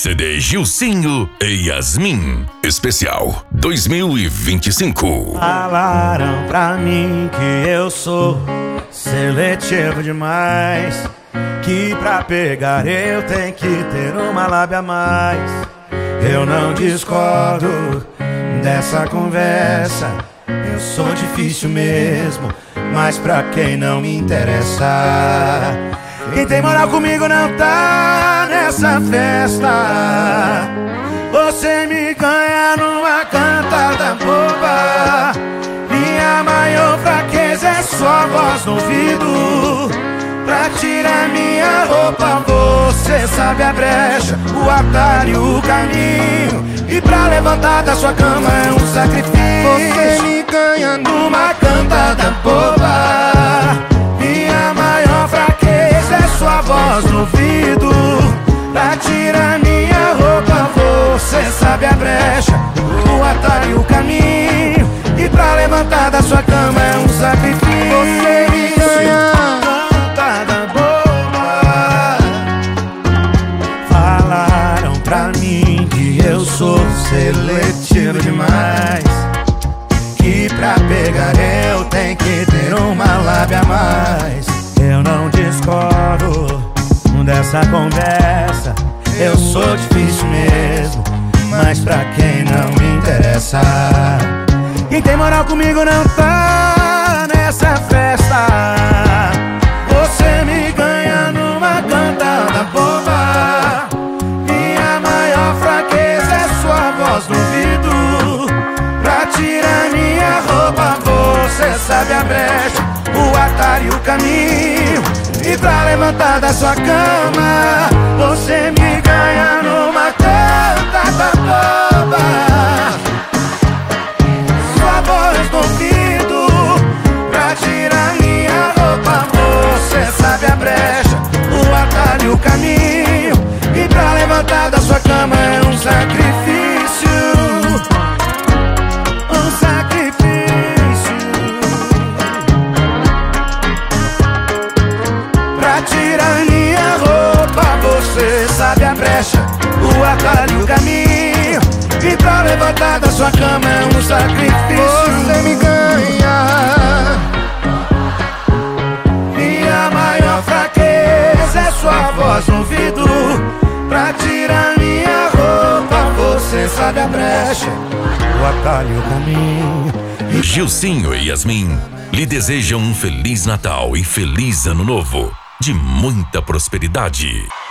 CD Gilcinho e Yasmin, especial 2025. Falaram pra mim que eu sou seletivo demais, que pra pegar eu tenho que ter uma lábia a mais. Eu não discordo dessa conversa, eu sou difícil mesmo, mas pra quem não me interessa. Quem tem moral comigo não tá nessa festa. Você me ganha numa cantada boba. Minha maior fraqueza é sua voz no ouvido. Pra tirar minha roupa você sabe a brecha, o atalho, o caminho. E pra levantar da sua cama é um sacrifício. Você me ganha numa cantada boba. Minha maior fraqueza é sua voz no ouvido. Pra tirar minha roupa você sabe a brecha, o atalho, o caminho. E pra levantar da sua cama é um sacrifício. Você me ganha cantada boba. Falaram pra mim que eu sou seletivo demais, que pra pegar eu tenho que ter uma lábia a mais. Eu não discordo dessa conversa, eu sou difícil mesmo, mas pra quem não me interessa. Quem tem moral comigo não tá nessa festa. Você me ganha numa cantada boba. Minha maior fraqueza é sua voz no ouvido. Pra tirar minha roupa você sabe a brecha, o atalho e o caminho. E pra levantar da sua cama você me ganha numa cantada boba. Sua voz no ouvido. Pra tirar minha roupa você sabe a brecha, o atalho e o caminho. E pra levantar da sua cama é um sacrifício. Um sacrifício. Pra tirar minha roupa você sabe a brecha, o atalho e o caminho. E pra levantar da sua cama é um sacrifício. Você me ganha. Minha maior fraqueza é sua voz no ouvido. Pra tirar minha roupa você sabe a brecha, o atalho e o caminho. Gilcinho e Yasmin lhe desejam um Feliz Natal e Feliz Ano Novo de muita prosperidade.